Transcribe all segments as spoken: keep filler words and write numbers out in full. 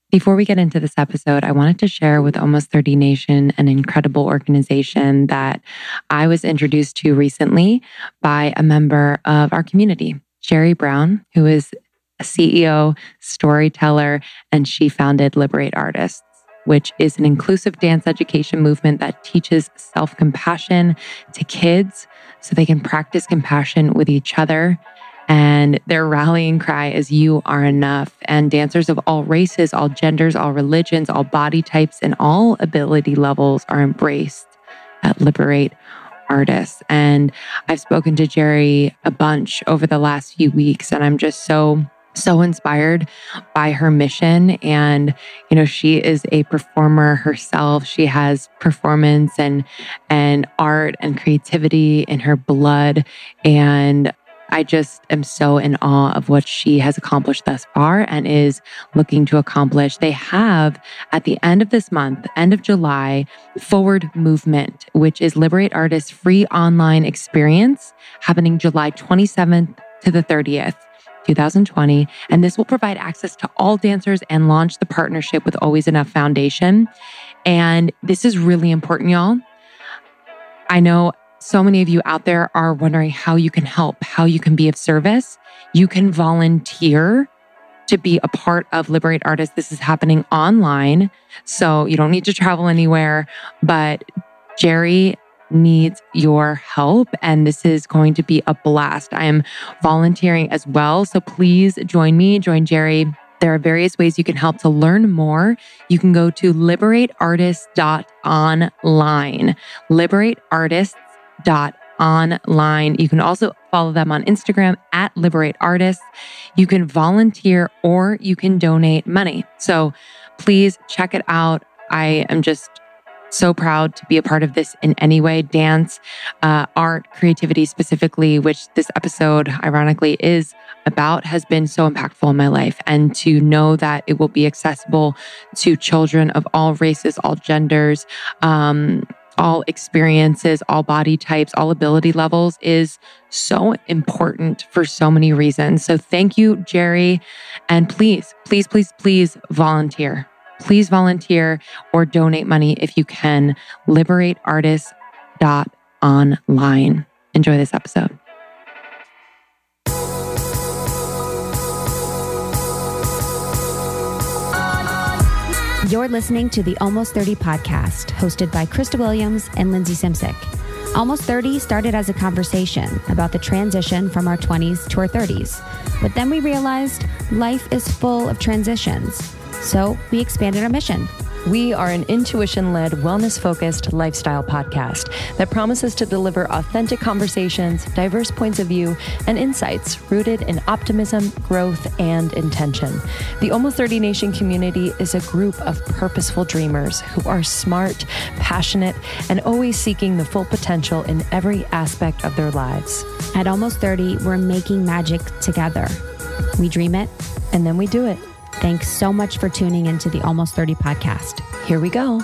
Before we get into this episode, I wanted to share with Almost thirty Nation an incredible organization that I was introduced to recently by a member of our community, Jerry Brown, who is a C E O, storyteller, and she founded Liberate Artists, which is an inclusive dance education movement that teaches self-compassion to kids so they can practice compassion with each other. And their rallying cry is "You are enough." And dancers of all races, all genders, all religions, all body types, and all ability levels are embraced at Liberate Artists. And I've spoken to Jerry a bunch over the last few weeks, and I'm just so, so inspired by her mission. And, you know, she is a performer herself. She has performance and, and art and creativity in her blood. And I just am so in awe of what she has accomplished thus far and is looking to accomplish. They have, at the end of this month, end of July, Forward Movement, which is Liberate Artists' free online experience happening July twenty-seventh to the thirtieth. twenty twenty. And this will provide access to all dancers and launch the partnership with Always Enough Foundation. And this is really important, y'all. I know so many of you out there are wondering how you can help, how you can be of service. You can volunteer to be a part of Liberate Artists. This is happening online, so you don't need to travel anywhere, but Jerry needs your help, and this is going to be a blast. I am volunteering as well, so please join me, join Jerry. There are various ways you can help. To learn more, you can go to liberate artists dot online. liberate artists dot online. You can also follow them on Instagram at Liberate Artists. You can volunteer or you can donate money. So please check it out. I am just so proud to be a part of this in any way. Dance, uh, art, creativity specifically, which this episode ironically is about, has been so impactful in my life. And to know that it will be accessible to children of all races, all genders, um, all experiences, all body types, all ability levels is so important for so many reasons. So thank you, Jerry. And please, please, please, please volunteer. Please volunteer or donate money if you can. liberate artists dot online. Enjoy this episode. You're listening to the Almost thirty podcast, hosted by Krista Williams and Lindsay Simsick. Almost thirty started as a conversation about the transition from our twenties to our thirties. But then we realized life is full of transitions. So we expanded our mission. We are an intuition-led, wellness-focused lifestyle podcast that promises to deliver authentic conversations, diverse points of view, and insights rooted in optimism, growth, and intention. The Almost thirty Nation community is a group of purposeful dreamers who are smart, passionate, and always seeking the full potential in every aspect of their lives. At Almost thirty, we're making magic together. We dream it, and then we do it. Thanks so much for tuning into the Almost thirty podcast. Here we go.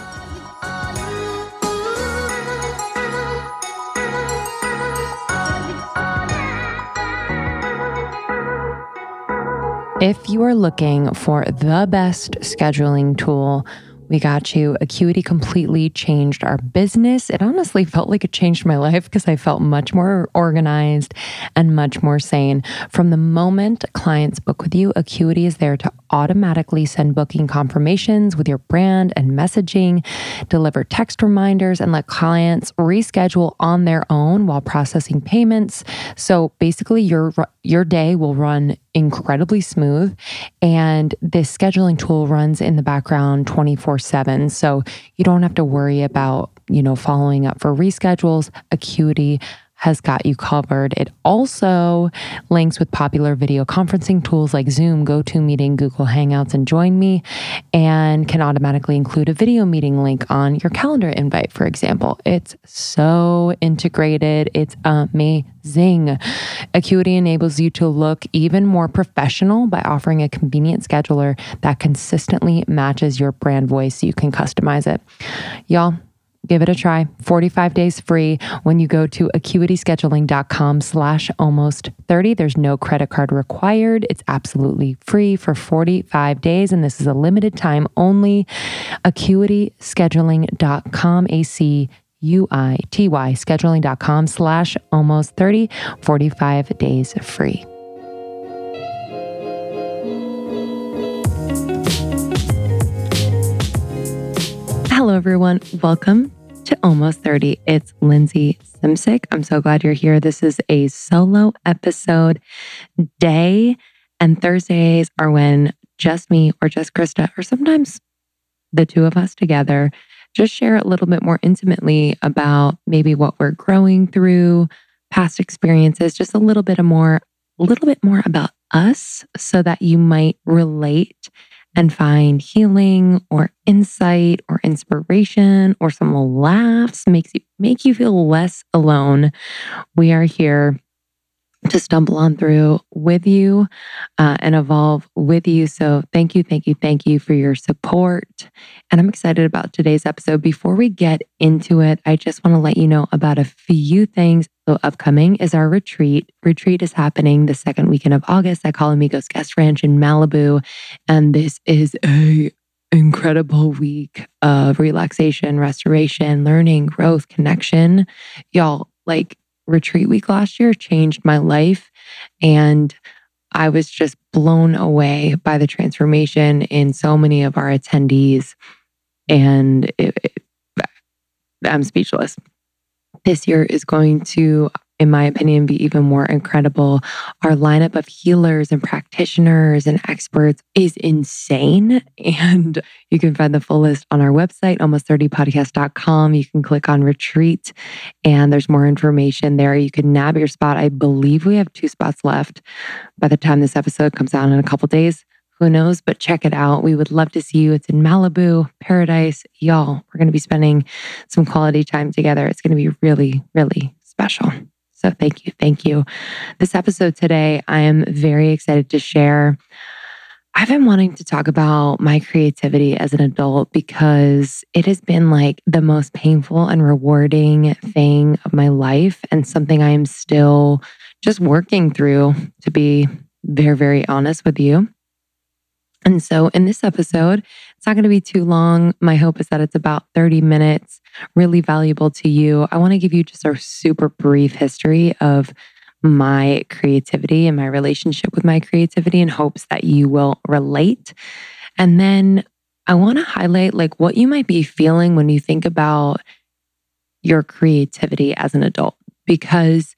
If you are looking for the best scheduling tool, we got you. Acuity completely changed our business. It honestly felt like it changed my life because I felt much more organized and much more sane. From the moment clients book with you, Acuity is there to automatically send booking confirmations with your brand and messaging, deliver text reminders, and let clients reschedule on their own while processing payments. So basically, your your day will run incredibly smooth, and this scheduling tool runs in the background twenty-four seven. So you don't have to worry about, you know, following up for reschedules. Acuity has got you covered. It also links with popular video conferencing tools like Zoom, GoToMeeting, Google Hangouts, and Join Me, and can automatically include a video meeting link on your calendar invite, for example. It's so integrated. It's amazing. Acuity enables you to look even more professional by offering a convenient scheduler that consistently matches your brand voice so you can customize it. Y'all, Give it a try. forty-five days free when you go to acuityscheduling.com slash almost 30. There's no credit card required. It's absolutely free for forty-five days. And this is a limited time only. acuityscheduling.com, A C U I T Y, scheduling.com slash almost 30, forty-five days free. Hello, everyone. Welcome to Almost thirty. It's Lindsay Simcik. I'm so glad you're here. This is a solo episode day, and Thursdays are when just me or just Krista, or sometimes the two of us together, just share a little bit more intimately about maybe what we're growing through, past experiences, just a little bit more, a little bit more about us so that you might relate and find healing or insight or inspiration or some laughs, makes you make you feel less alone. We are here to stumble on through with you uh, and evolve with you. So thank you, thank you, thank you for your support. And I'm excited about today's episode. Before we get into it, I just want to let you know about a few things. So upcoming is our retreat. Retreat is happening the second weekend of August at Calamigos Guest Ranch in Malibu. And this is a incredible week of relaxation, restoration, learning, growth, connection. Y'all, like, retreat week last year changed my life, and I was just blown away by the transformation in so many of our attendees, and it, it, I'm speechless. This year is going to, in my opinion, be even more incredible. Our lineup of healers and practitioners and experts is insane. And you can find the full list on our website, almost thirty podcast dot com. You can click on retreat and there's more information there. You can nab your spot. I believe we have two spots left by the time this episode comes out in a couple days. Who knows? But check it out. We would love to see you. It's in Malibu, paradise. Y'all, we're going to be spending some quality time together. It's going to be really, really special. So thank you. Thank you. This episode today, I am very excited to share. I've been wanting to talk about my creativity as an adult because it has been like the most painful and rewarding thing of my life, and something I am still just working through, to be very, very honest with you. And so in this episode, it's not going to be too long. My hope is that it's about thirty minutes, really valuable to you. I want to give you just a super brief history of my creativity and my relationship with my creativity in hopes that you will relate. And then I want to highlight like what you might be feeling when you think about your creativity as an adult, because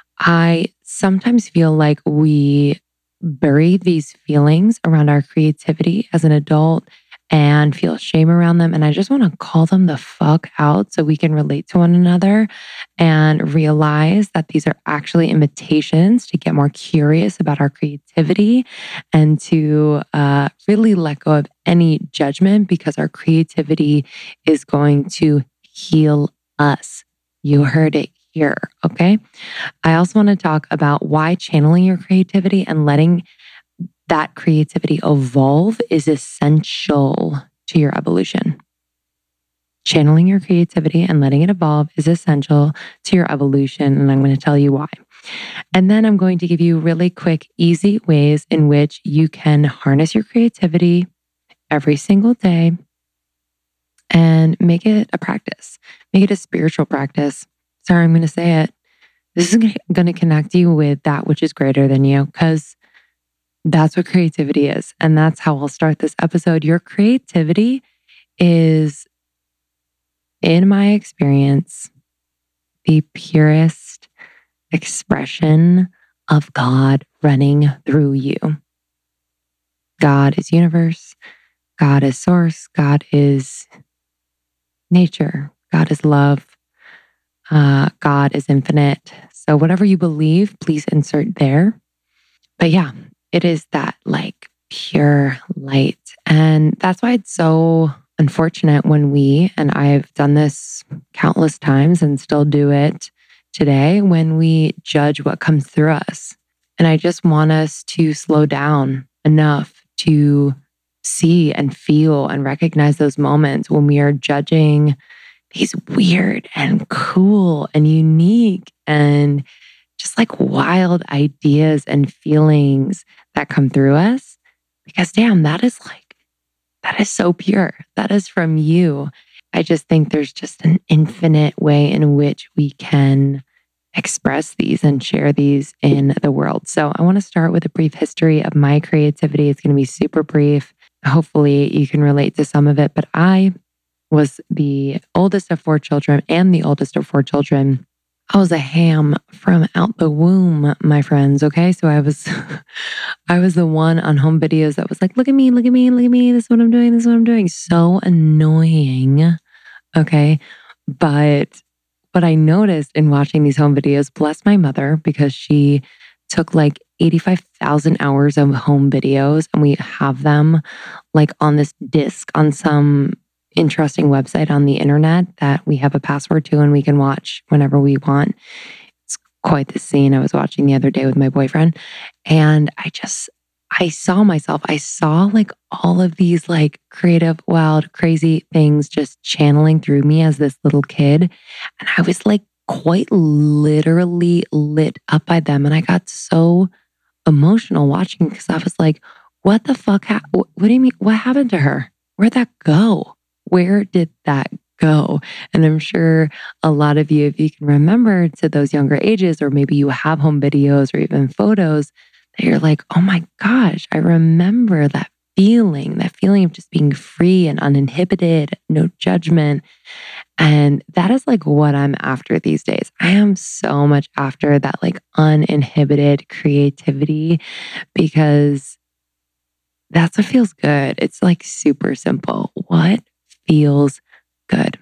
I sometimes feel like we bury these feelings around our creativity as an adult and feel shame around them. And I just want to call them the fuck out so we can relate to one another and realize that these are actually invitations to get more curious about our creativity and to uh, really let go of any judgment, because our creativity is going to heal us. You heard it here, okay? I also want to talk about why channeling your creativity and letting that creativity evolve is essential to your evolution. Channeling your creativity and letting it evolve is essential to your evolution, and I'm going to tell you why. And then I'm going to give you really quick, easy ways in which you can harness your creativity every single day and make it a practice. Make it a spiritual practice. Sorry, I'm going to say it. This is going to connect you with that which is greater than you, because that's what creativity is. And that's how I'll start this episode. Your creativity is, in my experience, the purest expression of God running through you. God is universe. God is source. God is nature. God is love. Uh, God is infinite. So whatever you believe, please insert there. But yeah, it is that like pure light. And that's why it's so unfortunate when we, and I've done this countless times and still do it today, when we judge what comes through us. And I just want us to slow down enough to see and feel and recognize those moments when we are judging these weird and cool and unique and just like wild ideas and feelings that come through us. Because damn, that is like, that is so pure. That is from you. I just think there's just an infinite way in which we can express these and share these in the world. So I want to start with a brief history of my creativity. It's going to be super brief. Hopefully you can relate to some of it, but I was the oldest of four children and the oldest of four children. I was a ham from out the womb, my friends. Okay. So I was, I was the one on home videos that was like, look at me, look at me, look at me. This is what I'm doing. This is what I'm doing. So annoying. Okay. But what I noticed in watching these home videos, bless my mother, because she took like eighty-five thousand hours of home videos and we have them like on this disc on some interesting website on the internet that we have a password to and we can watch whenever we want. It's quite the scene I was watching the other day with my boyfriend. And I just, I saw myself, I saw like all of these like creative, wild, crazy things just channeling through me as this little kid. And I was like quite literally lit up by them. And I got so emotional watching because I was like, what the fuck? Ha- what do you mean? What happened to her? Where'd that go? Where did that go? And I'm sure a lot of you, if you can remember to those younger ages, or maybe you have home videos or even photos, that you're like, oh my gosh, I remember that feeling, that feeling of just being free and uninhibited, no judgment. And that is like what I'm after these days. I am so much after that like uninhibited creativity because that's what feels good. It's like super simple. What feels good?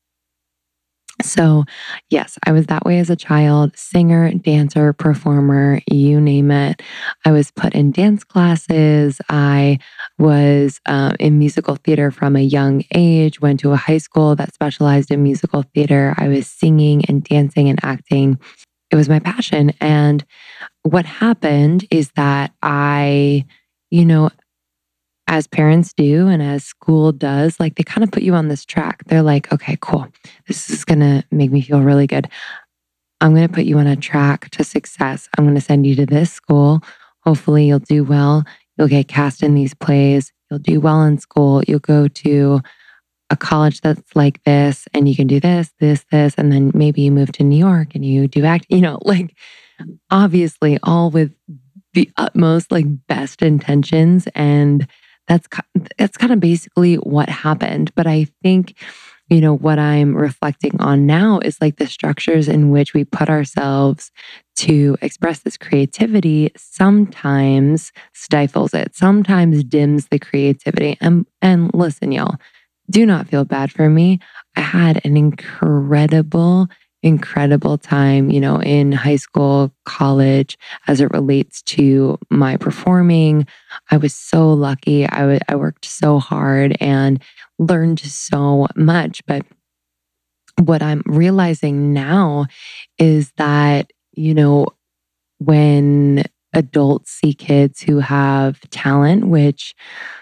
So yes, I was that way as a child, singer, dancer, performer, you name it. I was put in dance classes. I was uh, in musical theater from a young age, went to a high school that specialized in musical theater. I was singing and dancing and acting. It was my passion. And what happened is that I, you know, as parents do and as school does, like they kind of put you on this track. They're like, okay, cool. This is going to make me feel really good. I'm going to put you on a track to success. I'm going to send you to this school. Hopefully you'll do well. You'll get cast in these plays. You'll do well in school. You'll go to a college that's like this and you can do this, this, this. And then maybe you move to New York and you do act, you know, like obviously all with the utmost like best intentions. And That's that's kind of basically what happened. But I think, you know, what I'm reflecting on now is like the structures in which we put ourselves to express this creativity sometimes stifles it, sometimes dims the creativity. And, and listen, y'all, do not feel bad for me. I had an incredible incredible time, you know, in high school, college, as it relates to my performing. I was so lucky. I, w- I worked so hard and learned so much. But what I'm realizing now is that, you know, when adults see kids who have talent, which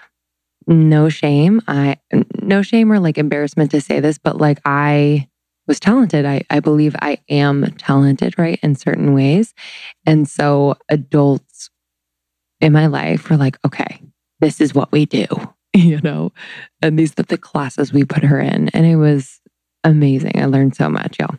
no shame, I, no shame or like embarrassment to say this, but like I was talented. I, I believe I am talented, right? In certain ways. And so adults in my life were like, okay, this is what we do, you know, and these are the classes we put her in. And it was amazing. I learned so much, y'all.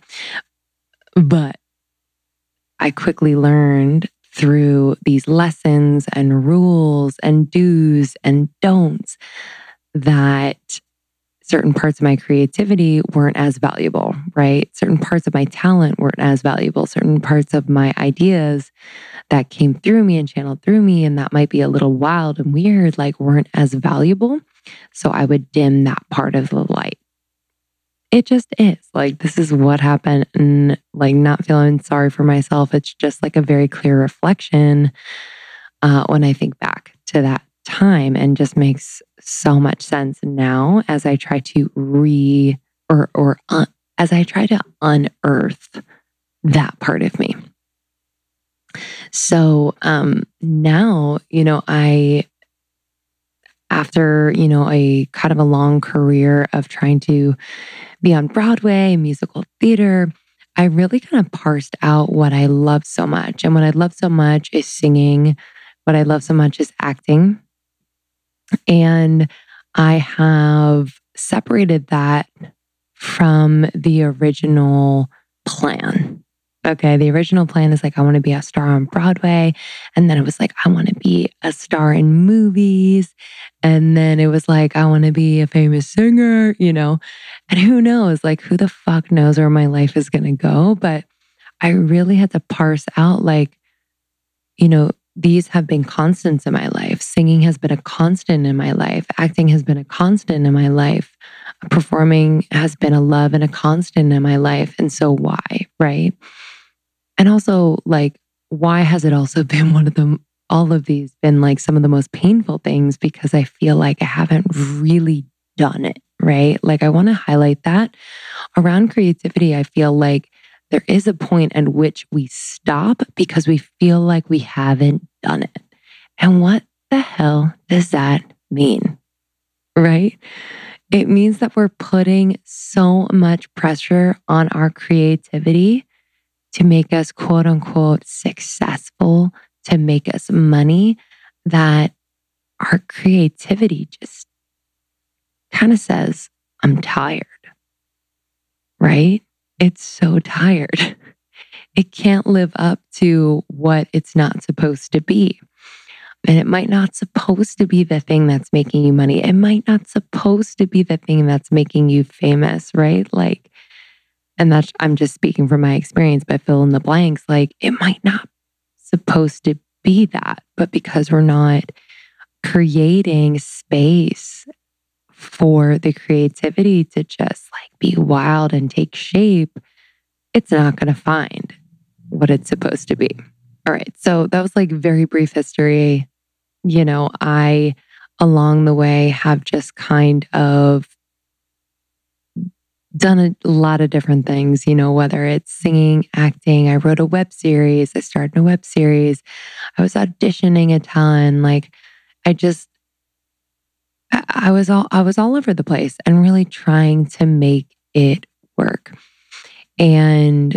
But I quickly learned through these lessons and rules and do's and don'ts that certain parts of my creativity weren't as valuable, right? Certain parts of my talent weren't as valuable. Certain parts of my ideas that came through me and channeled through me, and that might be a little wild and weird, like weren't as valuable. So I would dim that part of the light. It just is. Like, this is what happened. And like, not feeling sorry for myself. It's just like a very clear reflection uh, when I think back to that time, and just makes so much sense now as I try to re or or uh, as I try to unearth that part of me. So um now, you know, I after, you know, a kind of a long career of trying to be on Broadway, musical theater, I really kind of parsed out what I love so much. And what I love so much is singing. What I love so much is acting. And I have separated that from the original plan. Okay, the original plan is like, I want to be a star on Broadway. And then it was like, I want to be a star in movies. And then it was like, I want to be a famous singer, you know? And who knows, like, who the fuck knows where my life is going to go? But I really had to parse out, like, you know, these have been constants in my life. Singing has been a constant in my life. Acting has been a constant in my life. Performing has been a love and a constant in my life. And so why, right? And also, like, why has it also been one of the, all of these been like some of the most painful things? Because I feel like I haven't really done it, right? Like, I want to highlight that around creativity. I feel like there is a point at which we stop because we feel like we haven't done it. And what the hell does that mean, right? It means that we're putting so much pressure on our creativity to make us quote unquote successful, to make us money, that our creativity just kind of says, I'm tired, right? It's so tired. It can't live up to what it's not supposed to be. And it might not supposed to be the thing that's making you money. It might not supposed to be the thing that's making you famous, right? Like, and that's, I'm just speaking from my experience, but fill in the blanks. Like, it might not supposed to be that, but because we're not creating space for the creativity to just like be wild and take shape, it's not going to find what it's supposed to be. All right. So that was like very brief history. You know, I, along the way, have just kind of done a lot of different things, you know, whether it's singing, acting. I wrote a web series. I started a web series. I was auditioning a ton. Like, I just, I was all, I was all over the place and really trying to make it work. And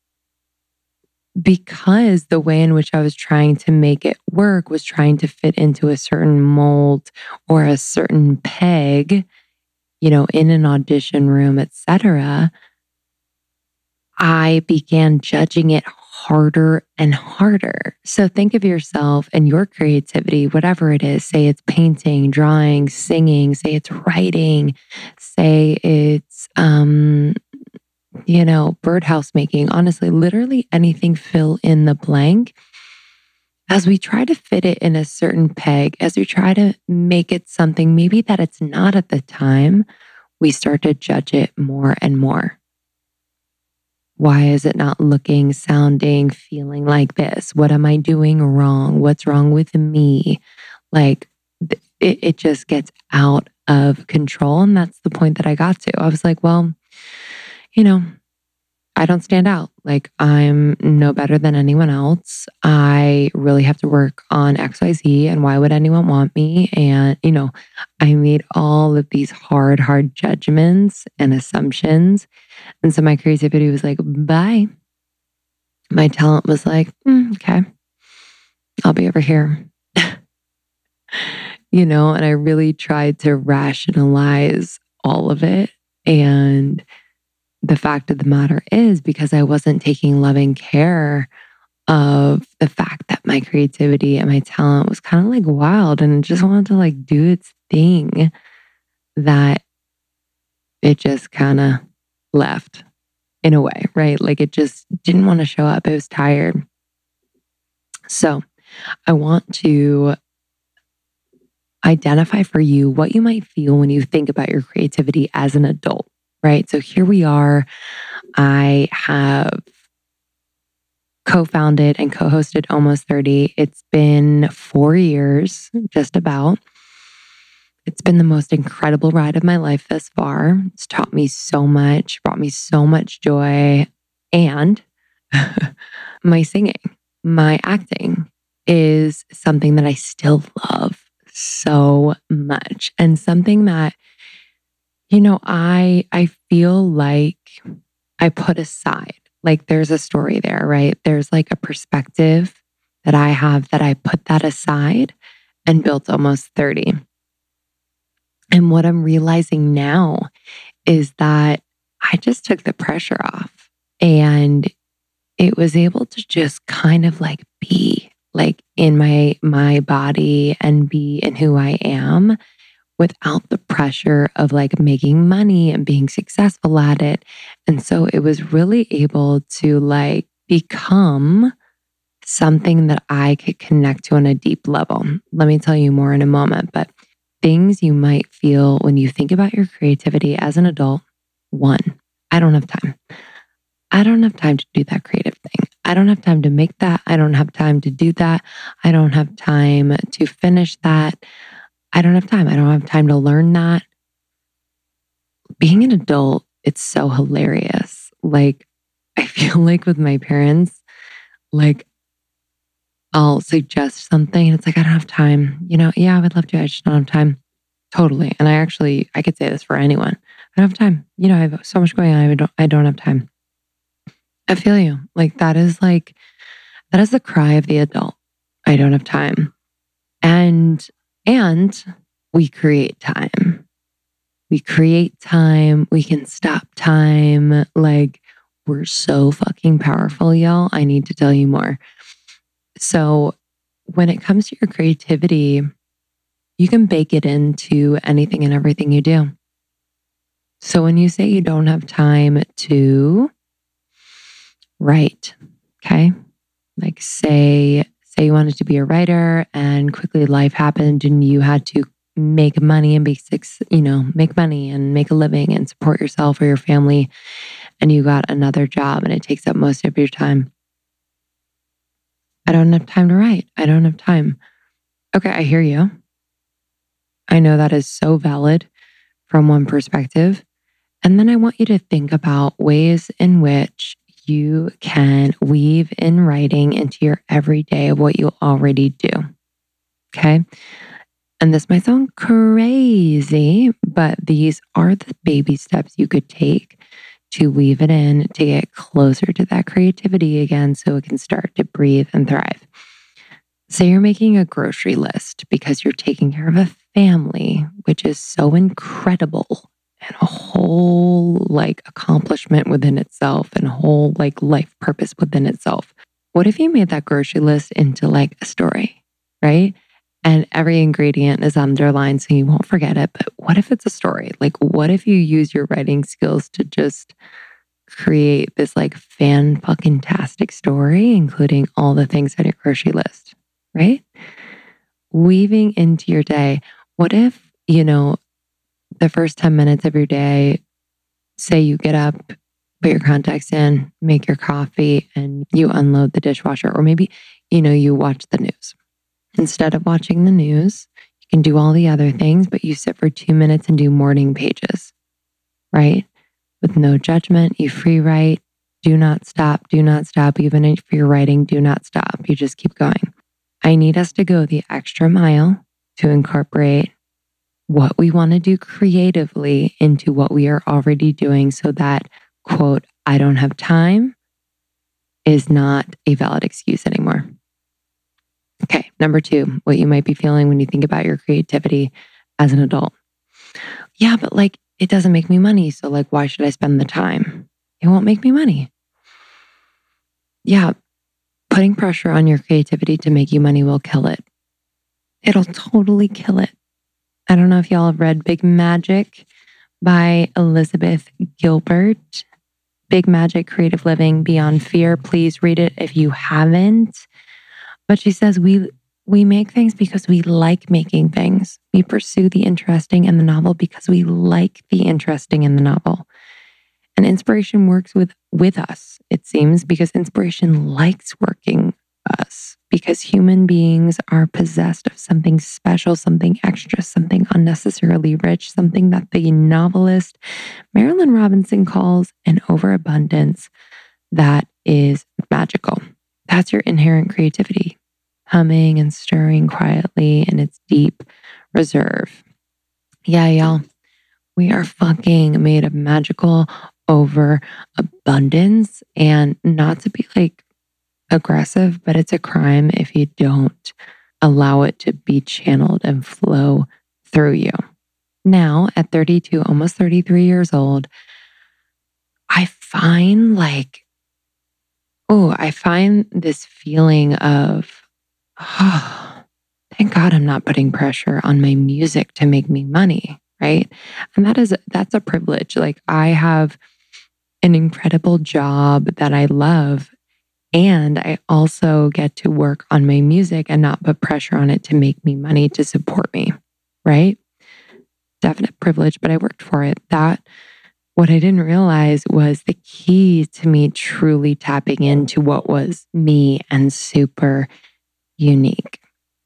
because the way in which I was trying to make it work was trying to fit into a certain mold or a certain peg, you know, in an audition room, et cetera, I began judging it harder and harder. So think of yourself and your creativity, whatever it is. Say it's painting, drawing, singing, say it's writing, say it's, um, you know, birdhouse making. Honestly, literally anything, fill in the blank. As we try to fit it in a certain peg, as we try to make it something maybe that it's not at the time, we start to judge it more and more. Why is it not looking, sounding, feeling like this? What am I doing wrong? What's wrong with me? Like, it, it just gets out of control. And that's the point that I got to. I was like, well, you know, I don't stand out. Like, I'm no better than anyone else. I really have to work on X Y Z, and why would anyone want me? And, you know, I made all of these hard, hard judgments and assumptions. And so my creativity was like, bye. My talent was like, mm, okay, I'll be over here. You know, and I really tried to rationalize all of it. And the fact of the matter is, because I wasn't taking loving care of the fact that my creativity and my talent was kind of like wild and just wanted to like do its thing, that it just kind of left in a way, right? Like, it just didn't want to show up. It was tired. So I want to identify for you what you might feel when you think about your creativity as an adult. Right. So here we are. I have co-founded and co-hosted Almost thirty. It's been four years, just about. It's been the most incredible ride of my life thus far. It's taught me so much, brought me so much joy. And my singing, my acting is something that I still love so much. And something that, you know, I I feel like I put aside, like there's a story there, right? There's like a perspective that I have that I put that aside and built Almost thirty. And what I'm realizing now is that I just took the pressure off, and it was able to just kind of like be like in my my body and be in who I am without the pressure of like making money and being successful at it. And so it was really able to like become something that I could connect to on a deep level. Let me tell you more in a moment, but things you might feel when you think about your creativity as an adult. One, I don't have time. I don't have time to do that creative thing. I don't have time to make that. I don't have time to do that. I don't have time to finish that. I don't have time. I don't have time to learn that. Being an adult, it's so hilarious. Like, I feel like with my parents, like, I'll suggest something and it's like, I don't have time. You know, yeah, I would love to. I just don't have time. Totally. And I actually, I could say this for anyone. I don't have time. You know, I have so much going on. I don't, I don't have time. I feel you. Like that is like, that is the cry of the adult. I don't have time. And, and we create time. We create time. We can stop time. Like we're so fucking powerful, y'all. I need to tell you more. So when it comes to your creativity, you can bake it into anything and everything you do. So when you say you don't have time to write, okay? Like say, say you wanted to be a writer and quickly life happened and you had to make money and be, you know, make money and make a living and support yourself or your family. And you got another job and it takes up most of your time. I don't have time to write. I don't have time. Okay, I hear you. I know that is so valid from one perspective. And then I want you to think about ways in which you can weave in writing into your everyday of what you already do. Okay. And this might sound crazy, but these are the baby steps you could take to weave it in to get closer to that creativity again so it can start to breathe and thrive. Say you're making a grocery list because you're taking care of a family, which is so incredible and a whole like accomplishment within itself and a whole like life purpose within itself. What if you made that grocery list into like a story, right? And every ingredient is underlined so you won't forget it. But what if it's a story? Like, what if you use your writing skills to just create this like fan fucking tastic story, including all the things on your grocery list, right? Weaving into your day. What if, you know, the first ten minutes of your day, say you get up, put your contacts in, make your coffee, and you unload the dishwasher, or maybe, you know, you watch the news. Instead of watching the news, you can do all the other things, but you sit for two minutes and do morning pages, right? With no judgment, you free write, do not stop, do not stop. Even if you're writing, do not stop. You just keep going. I need us to go the extra mile to incorporate what we want to do creatively into what we are already doing so that, quote, I don't have time is not a valid excuse anymore. Okay, number two, what you might be feeling when you think about your creativity as an adult. Yeah, but like, it doesn't make me money. So like, why should I spend the time? It won't make me money. Yeah, putting pressure on your creativity to make you money will kill it. It'll totally kill it. I don't know if y'all have read Big Magic by Elizabeth Gilbert. Big Magic, Creative Living Beyond Fear. Please read it if you haven't. But she says we we make things because we like making things. We pursue the interesting in the novel because we like the interesting in the novel. And inspiration works with, with us, it seems, because inspiration likes working us. Because human beings are possessed of something special, something extra, something unnecessarily rich, something that the novelist Marilyn Robinson calls an overabundance that is magical. That's your inherent creativity. humming and stirring quietly in its deep reserve. Yeah, y'all, we are fucking made of magical overabundance, and not to be like aggressive, but it's a crime if you don't allow it to be channeled and flow through you. Now, at thirty-two, almost thirty-three years old, I find like, oh, I find this feeling of, oh, thank God I'm not putting pressure on my music to make me money, right? And that is, that's a privilege. Like, I have an incredible job that I love, and I also get to work on my music and not put pressure on it to make me money to support me, right? Definite privilege, but I worked for it. That, what I didn't realize was the key to me truly tapping into what was me and super unique.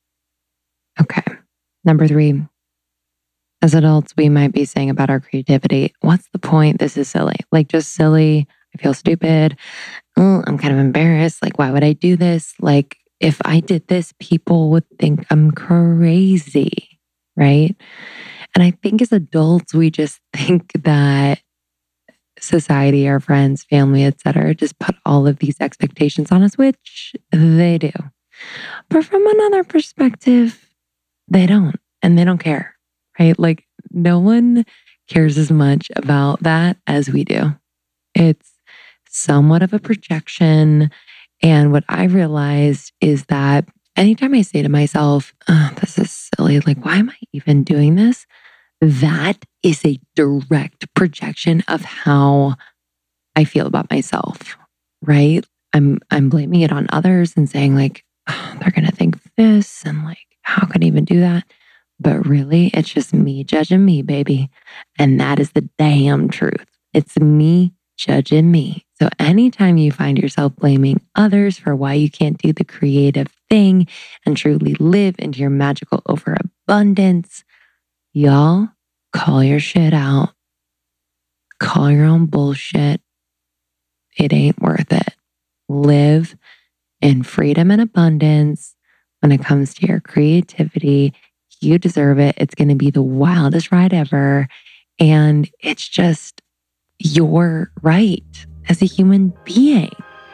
Okay, number three. As adults, we might be saying about our creativity, what's the point? This is silly. Like, just silly. I feel stupid. Oh, I'm kind of embarrassed. Like, why would I do this? Like, if I did this, people would think I'm crazy, right? And I think as adults, we just think that society, our friends, family, et cetera, just put all of these expectations on us, which they do. But from another perspective, they don't, and they don't care, right? Like, no one cares as much about that as we do. It's somewhat of a projection. And what I realized is that anytime I say to myself, oh, this is silly, like, why am I even doing this? That is a direct projection of how I feel about myself, right? I'm I'm blaming it on others and saying like, oh, they're going to think this, and like, how could I even do that? But really, it's just me judging me, baby. And that is the damn truth. It's me judging me. So anytime you find yourself blaming others for why you can't do the creative thing and truly live into your magical overabundance, y'all, call your shit out. Call your own bullshit. It ain't worth it. Live in freedom and abundance when it comes to your creativity. You deserve it. It's going to be the wildest ride ever. And it's just your right as a human being.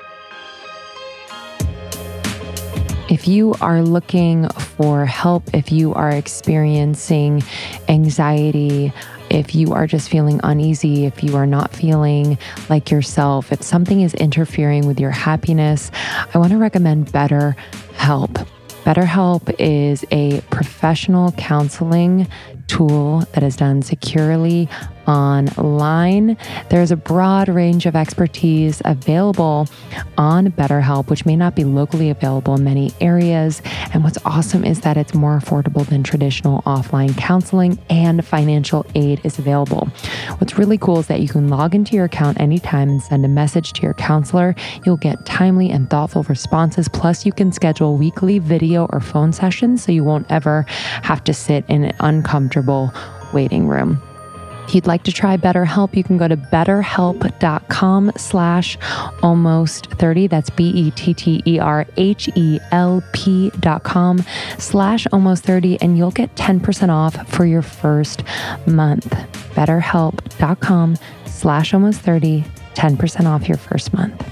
If you are looking for help, if you are experiencing anxiety, if you are just feeling uneasy, if you are not feeling like yourself, if something is interfering with your happiness, I want to recommend BetterHelp. BetterHelp is a professional counseling tool that is done securely online. There's a broad range of expertise available on BetterHelp, which may not be locally available in many areas. And what's awesome is that it's more affordable than traditional offline counseling, and financial aid is available. What's really cool is that you can log into your account anytime and send a message to your counselor. You'll get timely and thoughtful responses. Plus, you can schedule weekly video or phone sessions so you won't ever have to sit in an uncomfortable waiting room. If you'd like to try BetterHelp, you can go to betterhelp.com slash almost 30. That's B-E-T-T-E-R-H-E-L-P dot com slash almost 30. And you'll get ten percent off for your first month. BetterHelp.com slash almost 30. ten percent off your first month.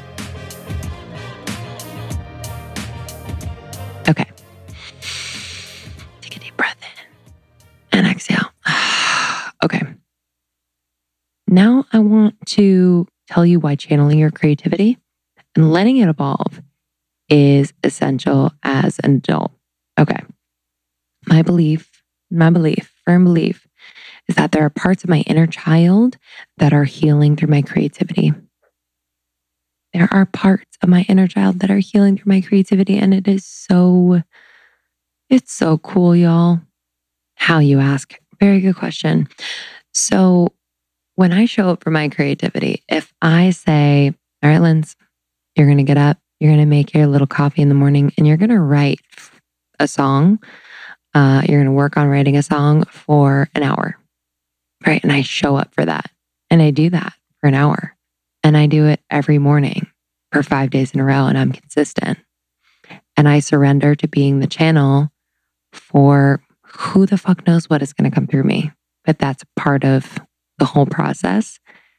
Okay. Take a deep breath in and exhale. Okay. Now I want to tell you why channeling your creativity and letting it evolve is essential as an adult. Okay. My belief, my belief, firm belief is that there are parts of my inner child that are healing through my creativity. There are parts of my inner child that are healing through my creativity, and it is so, it's so cool, y'all. How, you ask? Very good question. So when I show up for my creativity, if I say, all right, Linz, you're going to get up, you're going to make your little coffee in the morning, and you're going to write a song. Uh, you're going to work on writing a song for an hour, right? And I show up for that. And I do that for an hour. And I do it every morning for five days in a row, and I'm consistent. and I surrender to being the channel for who the fuck knows what is going to come through me. But that's part of the whole process.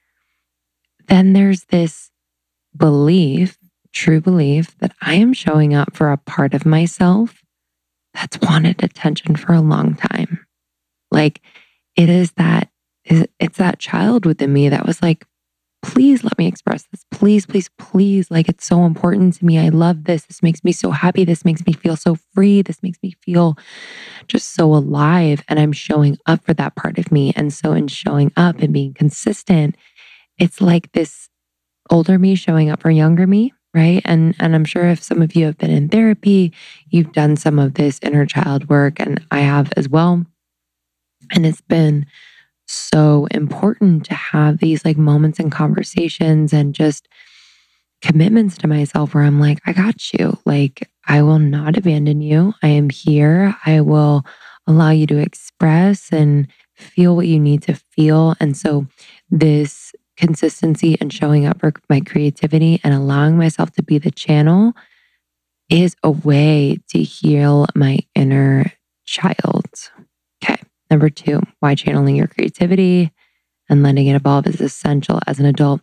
Then there's this belief, true belief, that I am showing up for a part of myself that's wanted attention for a long time. Like it is that, it's that child within me that was like, please let me express this. Please, please, please. Like it's so important to me. I love this. This makes me so happy. This makes me feel so free. This makes me feel just so alive. And I'm showing up for that part of me. And so in showing up and being consistent, it's like this older me showing up for younger me, right? And, and I'm sure if some of you have been in therapy, you've done some of this inner child work, and I have as well. And it's been so important to have these like moments and conversations and just commitments to myself where I'm like, I got you. Like, I will not abandon you. I am here. I will allow you to express and feel what you need to feel. And so this consistency and showing up for my creativity and allowing myself to be the channel is a way to heal my inner child. Okay. Number two, why channeling your creativity and letting it evolve is essential as an adult.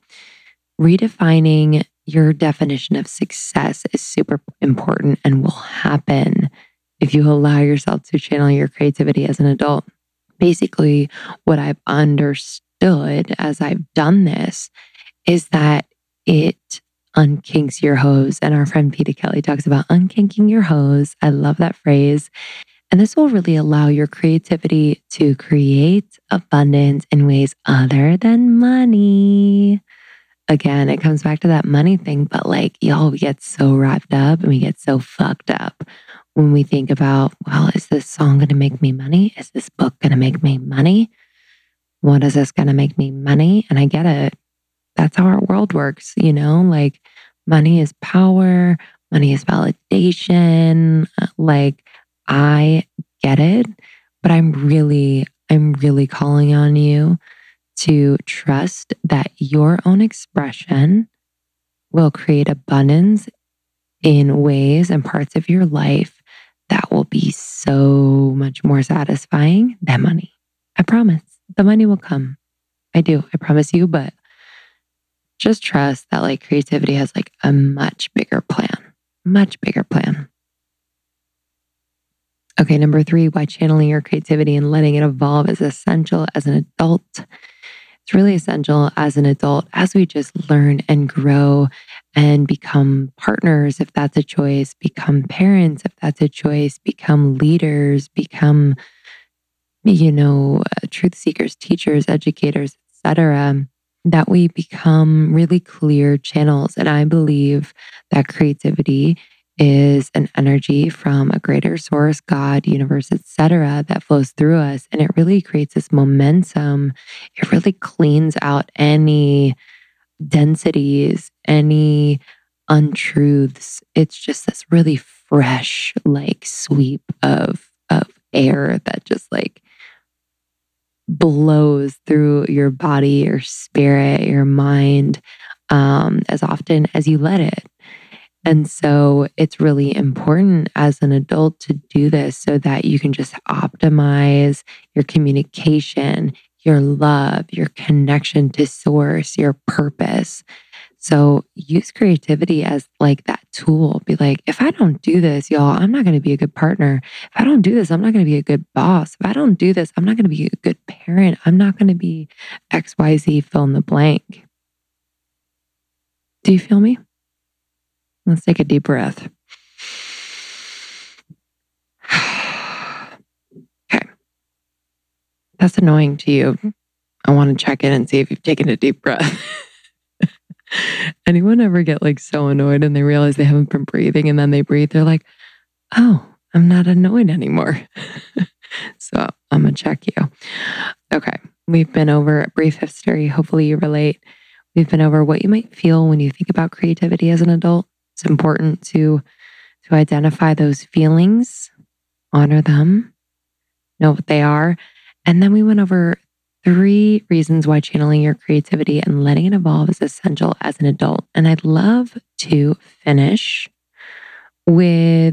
Redefining your definition of success is super important and will happen if you allow yourself to channel your creativity as an adult. Basically, what I've understood as I've done this is that it unkinks your hose. And our friend Peter Kelly talks about unkinking your hose. I love that phrase. And this will really allow your creativity to create abundance in ways other than money. Again, it comes back to that money thing, but like, y'all, we get so wrapped up and we get so fucked up when we think about, well, is this song going to make me money? Is this book going to make me money? What is this going to make me money? And I get it. That's how our world works, you know, like money is power, money is validation, like, I get it, but I'm really, I'm really calling on you to trust that your own expression will create abundance in ways and parts of your life that will be so much more satisfying than money. I promise. The money will come. I do. I promise you, but just trust that like creativity has like a much bigger plan, much bigger plan. Okay, number three, why channeling your creativity and letting it evolve is essential as an adult. It's really essential as an adult as we just learn and grow and become partners, if that's a choice, become parents, if that's a choice, become leaders, become, you know, truth seekers, teachers, educators, et cetera, that we become really clear channels. And I believe that creativity is an energy from a greater source, God, universe, et cetera, that flows through us. And it really creates this momentum. It really cleans out any densities, any untruths. It's just this really fresh, like sweep of, of air that just like blows through your body, your spirit, your mind, um, as often as you let it. And so it's really important as an adult to do this so that you can just optimize your communication, your love, your connection to source, your purpose. So use creativity as like that tool. Be like, if I don't do this, y'all, I'm not going to be a good partner. If I don't do this, I'm not going to be a good boss. If I don't do this, I'm not going to be a good parent. I'm not going to be X Y Z, fill in the blank. Do you feel me? Let's take a deep breath. Okay. That's annoying to you. I want to check in and see if you've taken a deep breath. Anyone ever get like so annoyed and they realize they haven't been breathing and then they breathe? They're like, oh, I'm not annoyed anymore. So I'm going to check you. Okay. We've been over brief history. Hopefully you relate. We've been over what you might feel when you think about creativity as an adult. It's important to, to identify those feelings, honor them, know what they are. And then we went over three reasons why channeling your creativity and letting it evolve is essential as an adult. And I'd love to finish with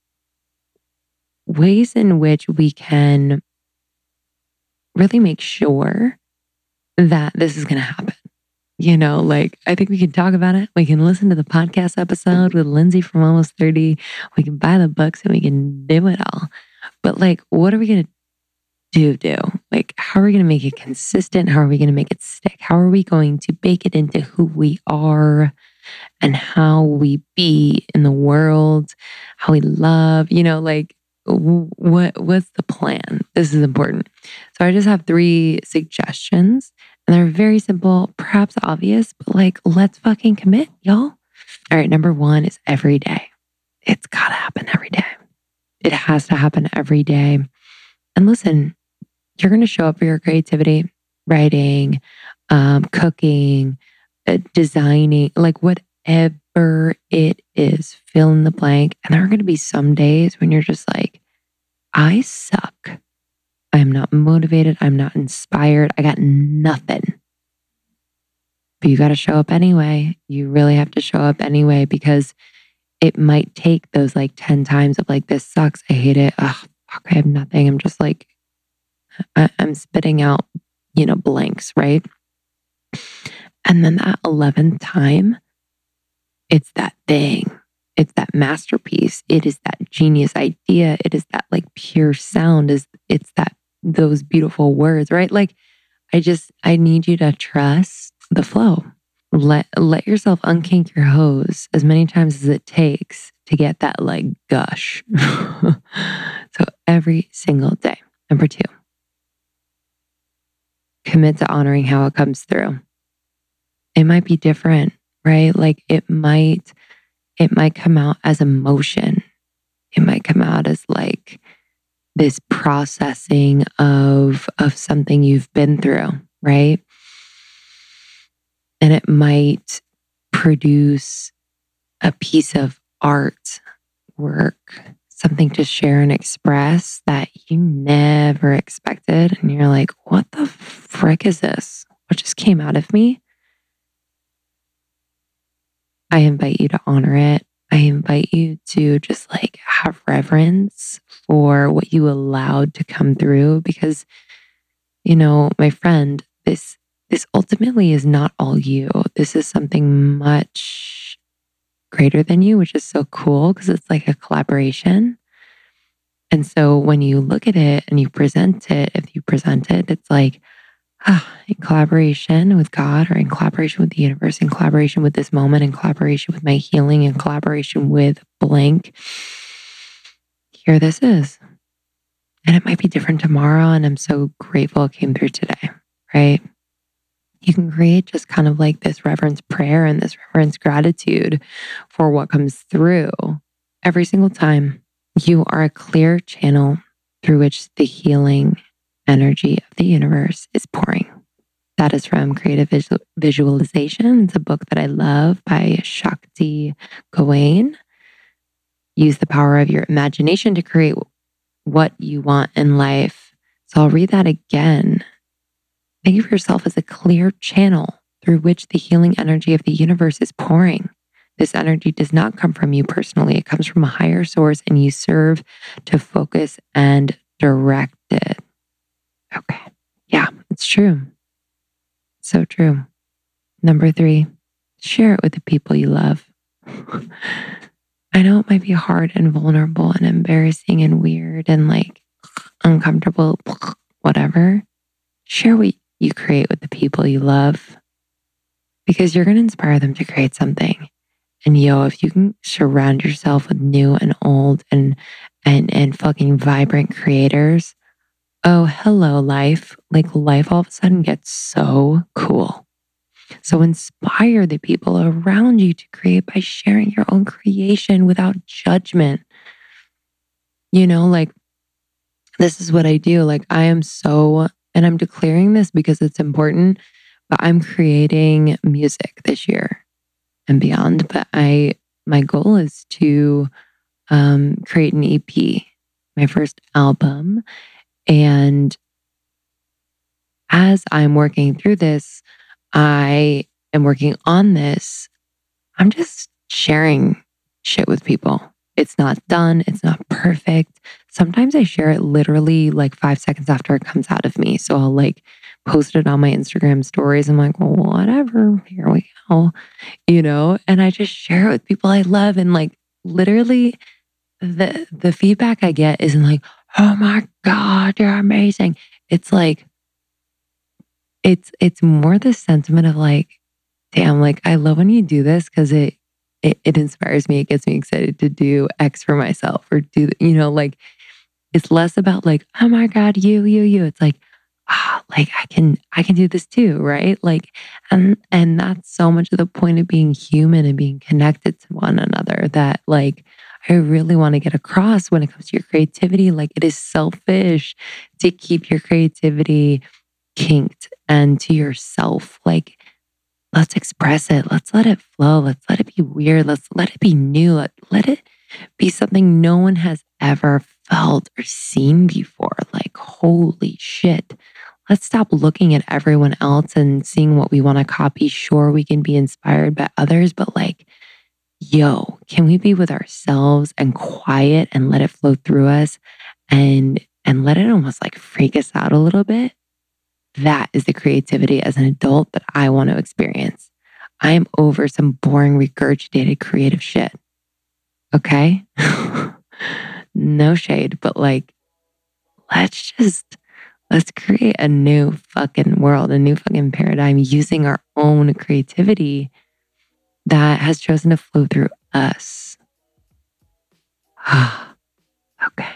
ways in which we can really make sure that this is going to happen. You know, like, I think we can talk about it. We can listen to the podcast episode with Lindsay from Almost thirty. We can buy the books and we can do it all. But like, what are we going to do, do? Like, how are we going to make it consistent? How are we going to make it stick? How are we going to bake it into who we are and how we be in the world, how we love, you know, like, what what's the plan? This is important. So I just have three suggestions and they're very simple, perhaps obvious, but like, let's fucking commit, y'all. All right, number one is every day. It's gotta happen every day. It has to happen every day. And listen, you're gonna show up for your creativity, writing, um, cooking, uh, designing, like whatever it is, fill in the blank. And there are going to be some days when you're just like, I suck. I'm not motivated. I'm not inspired. I got nothing. But you got to show up anyway. You really have to show up anyway, because it might take those like ten times of like, this sucks. I hate it. Oh, fuck, I have nothing. I'm just like, I- I'm spitting out, you know, blanks, right? And then that eleventh time, it's that thing. It's that masterpiece. It is that genius idea. It is that like pure sound. Is It's that those beautiful words, right? Like, I just, I need you to trust the flow. Let, let yourself unkink your hose as many times as it takes to get that like gush. So every single day. Number two, commit to honoring how it comes through. It might be different, right? Like it might, it might come out as emotion. It might come out as like this processing of, of something you've been through, right? And it might produce a piece of art, work, something to share and express that you never expected. And you're like, what the frick is this? What just came out of me? I invite you to honor it. I invite you to just like have reverence for what you allowed to come through, because, you know, my friend, this, this ultimately is not all you. This is something much greater than you, which is so cool because it's like a collaboration. And so when you look at it and you present it, if you present it, it's like, ah, in collaboration with God, or in collaboration with the universe, in collaboration with this moment, in collaboration with my healing, in collaboration with blank, here this is. And it might be different tomorrow. And I'm so grateful it came through today, right? You can create just kind of like this reverence prayer and this reverence gratitude for what comes through every single time. You are a clear channel through which the healing energy of the universe is pouring. That is from Creative Visual- Visualization. It's a book that I love by Shakti Gawain. Use the power of your imagination to create what you want in life. So I'll read that again. Think of yourself as a clear channel through which the healing energy of the universe is pouring. This energy does not come from you personally. It comes from a higher source, and you serve to focus and direct it. Okay. Yeah, it's true. So true. Number three, share it with the people you love. I know it might be hard and vulnerable and embarrassing and weird and like uncomfortable, whatever. Share what you create with the people you love, because you're going to inspire them to create something. And yo, if you can surround yourself with new and old and and and fucking vibrant creators, oh, hello, life. Like life all of a sudden gets so cool. So inspire the people around you to create by sharing your own creation without judgment. You know, like this is what I do. Like I am so, and I'm declaring this because it's important, but I'm creating music this year and beyond. But I, my goal is to um, create an E P, my first album. And as I'm working through this, I am working on this. I'm just sharing shit with people. It's not done. It's not perfect. Sometimes I share it literally like five seconds after it comes out of me. So I'll like post it on my Instagram stories. I'm like, well, whatever, here we go, you know? And I just share it with people I love. And like literally the, the feedback I get isn't like, oh my God, you're amazing. It's like, it's, it's more the sentiment of like, damn, like I love when you do this because it, it, it inspires me. It gets me excited to do X for myself or do, you know, like it's less about like, oh my God, you, you, you. It's like, ah, like I can, I can do this too. Right. Like, and, and that's so much of the point of being human and being connected to one another that like, I really want to get across when it comes to your creativity. Like it is selfish to keep your creativity kinked and to yourself. Like, let's express it. Let's let it flow. Let's let it be weird. Let's let it be new. Let, let it be something no one has ever felt or seen before. Like, holy shit. Let's stop looking at everyone else and seeing what we want to copy. Sure, we can be inspired by others, but like, yo, can we be with ourselves and quiet and let it flow through us and, and let it almost like freak us out a little bit? That is the creativity as an adult that I want to experience. I am over some boring, regurgitated creative shit. Okay? No shade, but like, let's just, let's create a new fucking world, a new fucking paradigm using our own creativity that has chosen to flow through us. Okay.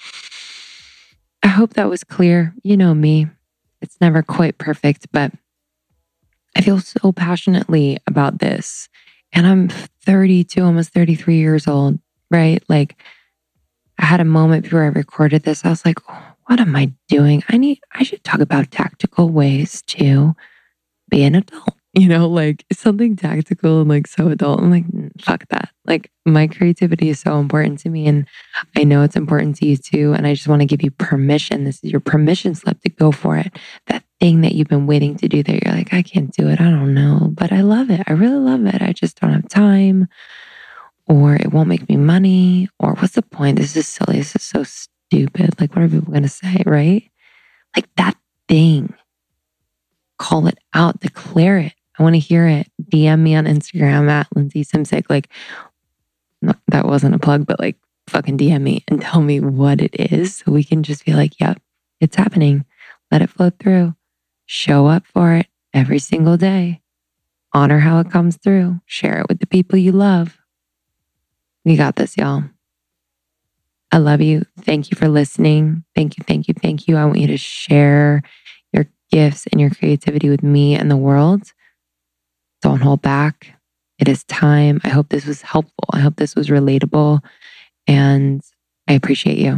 I hope that was clear. You know me. It's never quite perfect, but I feel so passionately about this. And I'm thirty-two, almost thirty-three years old, right? Like I had a moment before I recorded this. I was like, oh, what am I doing? I need, I should talk about tactical ways to be an adult, you know, like something tactical and like so adult. I'm like, fuck that. Like my creativity is so important to me and I know it's important to you too. And I just want to give you permission. This is your permission slip to go for it. That thing that you've been waiting to do that you're like, I can't do it. I don't know, but I love it. I really love it. I just don't have time or it won't make me money or what's the point? This is silly. This is so stupid. Like what are people going to say? Right? Like that thing, call it out, declare it. I want to hear it. D M me on Instagram at Lindsay Simcik. Like, no, that wasn't a plug, but like fucking D M me and tell me what it is so we can just be like, yep, it's happening. Let it flow through. Show up for it every single day. Honor how it comes through. Share it with the people you love. We got this, y'all. I love you. Thank you for listening. Thank you, thank you, thank you. I want you to share your gifts and your creativity with me and the world. Don't hold back. It is time. I hope this was helpful. I hope this was relatable. And I appreciate you.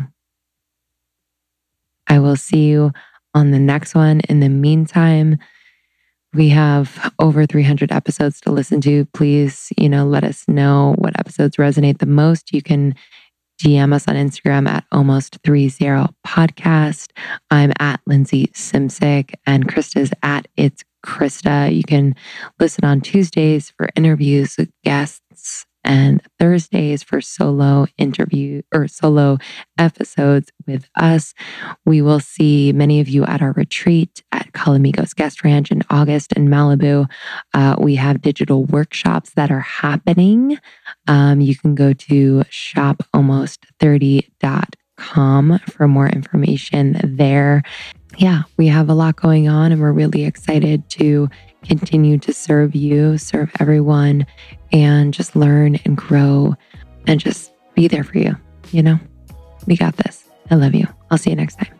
I will see you on the next one. In the meantime, we have over three hundred episodes to listen to. Please, you know, let us know what episodes resonate the most. You can D M us on Instagram at almost thirty podcast. I'm at Lindsay Simcik and Krista's at It's Krista. You can listen on Tuesdays for interviews with guests and Thursdays for solo interview or solo episodes with us. We will see many of you at our retreat at Calamigos Guest Ranch in August in Malibu. Uh, we have digital workshops that are happening. Um, you can go to shop almost thirty dot com for more information there. Yeah, we have a lot going on and we're really excited to continue to serve you, serve everyone, and just learn and grow and just be there for you. You know, we got this. I love you. I'll see you next time.